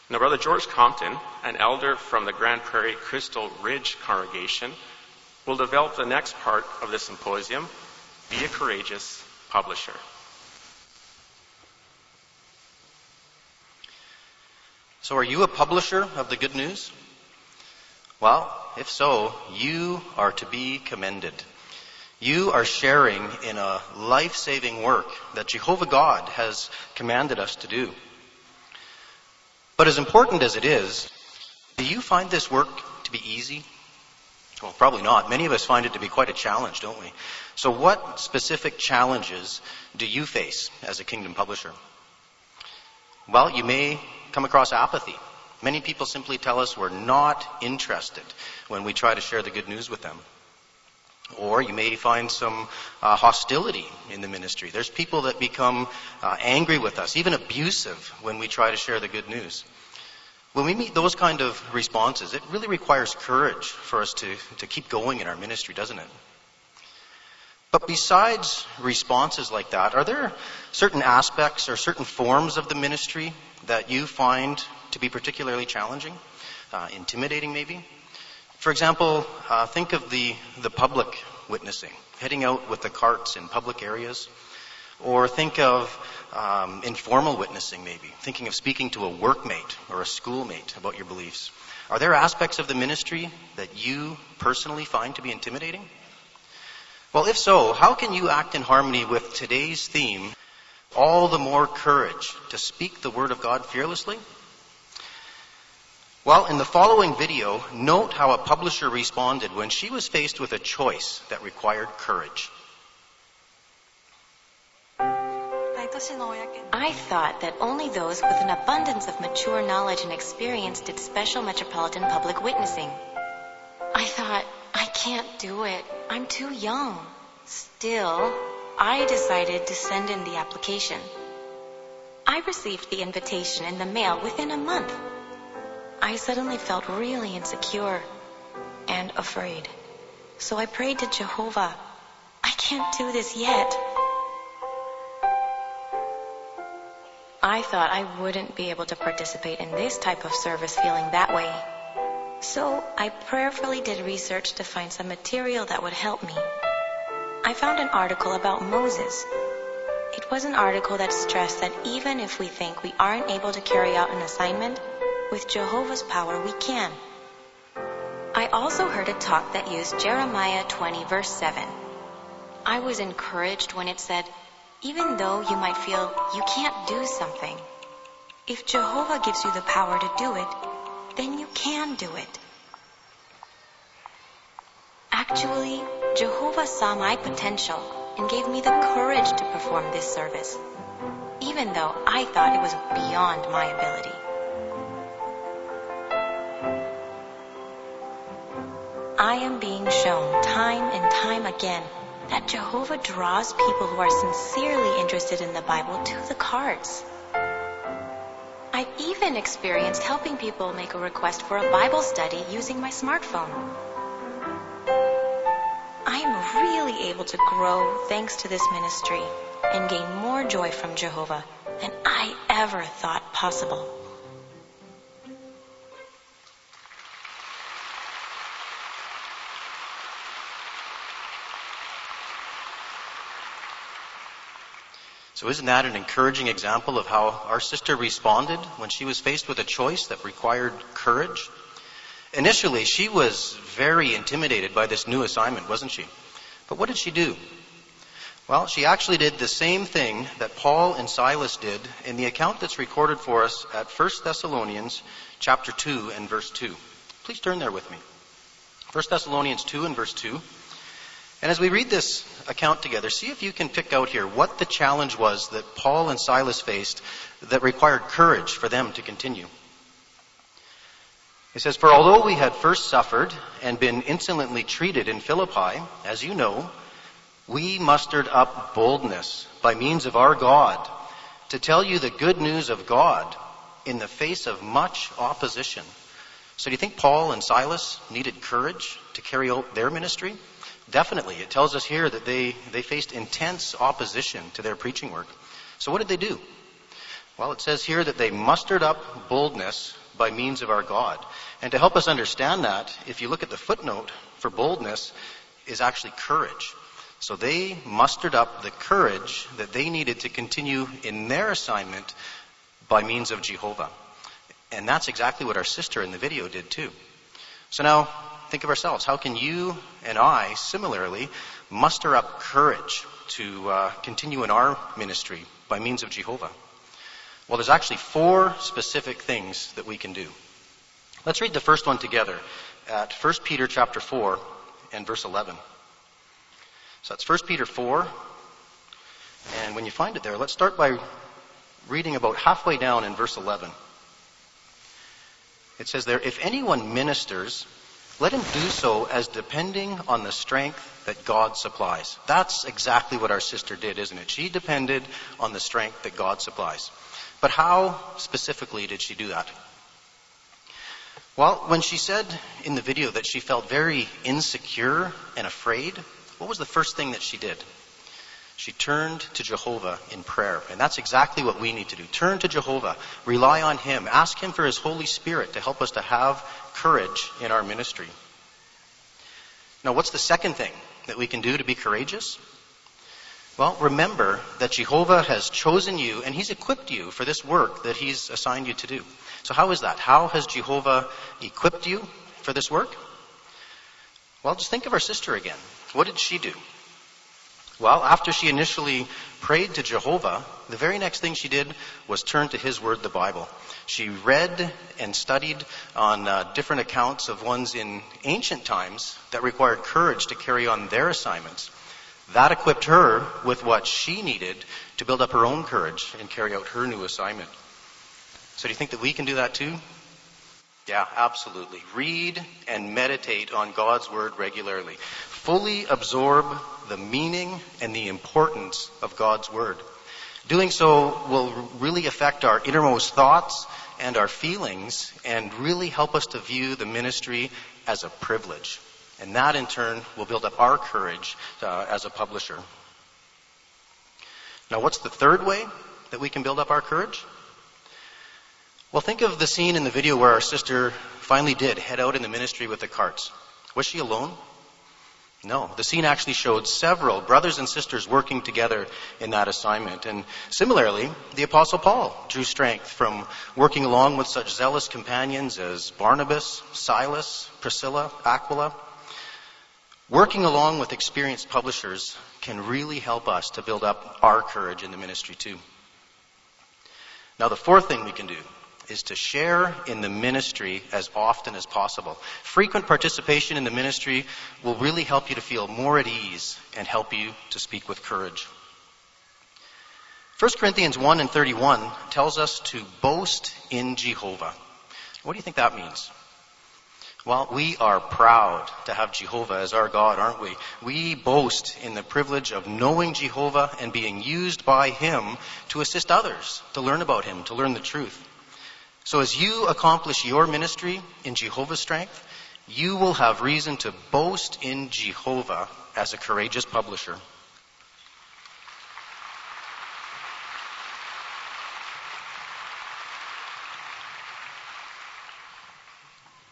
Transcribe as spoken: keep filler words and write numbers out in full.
Now, Brother George Compton, an elder from the Grand Prairie Crystal Ridge congregation, will develop the next part of the symposium, Be a Courageous Publisher. So are you a publisher of the good news? Well, if so, you are to be commended. You are sharing in a life-saving work that Jehovah God has commanded us to do. But as important as it is, do you find this work to be easy? Well, probably not. Many of us find it to be quite a challenge, don't we? So what specific challenges do you face as a kingdom publisher? Well, you may come across apathy. Many people simply tell us we're not interested when we try to share the good news with them. Or you may find some uh, hostility in the ministry. There's people that become uh, angry with us, even abusive, when we try to share the good news. When we meet those kind of responses, it really requires courage for us to, to keep going in our ministry, doesn't it? But besides responses like that, are there certain aspects or certain forms of the ministry that you find to be particularly challenging, uh, intimidating maybe? For example, uh, think of the, the public witnessing, heading out with the carts in public areas. Or think of um, informal witnessing maybe, thinking of speaking to a workmate or a schoolmate about your beliefs. Are there aspects of the ministry that you personally find to be intimidating? Well, if so, how can you act in harmony with today's theme, all the more courage to speak the word of God fearlessly? Well, in the following video, note how a publisher responded when she was faced with a choice that required courage. I thought that only those with an abundance of mature knowledge and experience did special metropolitan public witnessing. I thought, I can't do it. I'm too young. Still, I decided to send in the application. I received the invitation in the mail within a month. I suddenly felt really insecure and afraid. So I prayed to Jehovah, I can't do this yet. I thought I wouldn't be able to participate in this type of service feeling that way. So I prayerfully did research to find some material that would help me. I found an article about Moses. It was an article that stressed that even if we think we aren't able to carry out an assignment, with Jehovah's power we can. I also heard a talk that used Jeremiah twenty verse seven. I was encouraged when it said, even though you might feel you can't do something, if Jehovah gives you the power to do it, then you can do it. Actually, Jehovah saw my potential and gave me the courage to perform this service, even though I thought it was beyond my ability. I am being shown time and time again that Jehovah draws people who are sincerely interested in the Bible to the carts. I've even experienced helping people make a request for a Bible study using my smartphone. I am really able to grow thanks to this ministry and gain more joy from Jehovah than I ever thought possible. So isn't that an encouraging example of how our sister responded when she was faced with a choice that required courage? Initially, she was very intimidated by this new assignment, wasn't she? But what did she do? Well, she actually did the same thing that Paul and Silas did in the account that's recorded for us at First Thessalonians chapter two and verse two. Please turn there with me. First Thessalonians two and verse two. And as we read this account together, see if you can pick out here what the challenge was that Paul and Silas faced that required courage for them to continue. It says, "For although we had first suffered and been insolently treated in Philippi, as you know, we mustered up boldness by means of our God to tell you the good news of God in the face of much opposition." So do you think Paul and Silas needed courage to carry out their ministry? Definitely. It tells us here that they, they faced intense opposition to their preaching work. So what did they do? Well, it says here that they mustered up boldness by means of our God. And to help us understand that, if you look at the footnote for boldness, is actually courage. So they mustered up the courage that they needed to continue in their assignment by means of Jehovah. And that's exactly what our sister in the video did too. So now, think of ourselves. How can you and I, similarly, muster up courage to uh, continue in our ministry by means of Jehovah? Well, there's actually four specific things that we can do. Let's read the first one together at First Peter chapter four and verse eleven. So that's First Peter four. And when you find it there, let's start by reading about halfway down in verse eleven. It says there, if anyone ministers, let him do so as depending on the strength that God supplies. That's exactly what our sister did, isn't it? She depended on the strength that God supplies. But how specifically did she do that? Well, when she said in the video that she felt very insecure and afraid, what was the first thing that she did? She turned to Jehovah in prayer. And that's exactly what we need to do. Turn to Jehovah. Rely on Him. Ask Him for His Holy Spirit to help us to have courage in our ministry. Now, what's the second thing that we can do to be courageous? Well, remember that Jehovah has chosen you and He's equipped you for this work that He's assigned you to do. So how is that? How has Jehovah equipped you for this work? Well, just think of our sister again. What did she do? Well, after she initially prayed to Jehovah, the very next thing she did was turn to His Word, the Bible. She read and studied on uh, different accounts of ones in ancient times that required courage to carry on their assignments. That equipped her with what she needed to build up her own courage and carry out her new assignment. So do you think that we can do that too? Yeah, absolutely. Read and meditate on God's Word regularly. Fully absorb the meaning and the importance of God's Word. Doing so will really affect our innermost thoughts and our feelings and really help us to view the ministry as a privilege. And that, in turn, will build up our courage uh, as a publisher. Now, what's the third way that we can build up our courage? Well, think of the scene in the video where our sister finally did head out in the ministry with the carts. Was she alone? No. The scene actually showed several brothers and sisters working together in that assignment. And similarly, the Apostle Paul drew strength from working along with such zealous companions as Barnabas, Silas, Priscilla, Aquila. Working along with experienced publishers can really help us to build up our courage in the ministry too. Now, the fourth thing we can do is to share in the ministry as often as possible. Frequent participation in the ministry will really help you to feel more at ease and help you to speak with courage. First Corinthians one and thirty-one tells us to boast in Jehovah. What do you think that means? Well, we are proud to have Jehovah as our God, aren't we? We boast in the privilege of knowing Jehovah and being used by Him to assist others, to learn about Him, to learn the truth. So as you accomplish your ministry in Jehovah's strength, you will have reason to boast in Jehovah as a courageous publisher.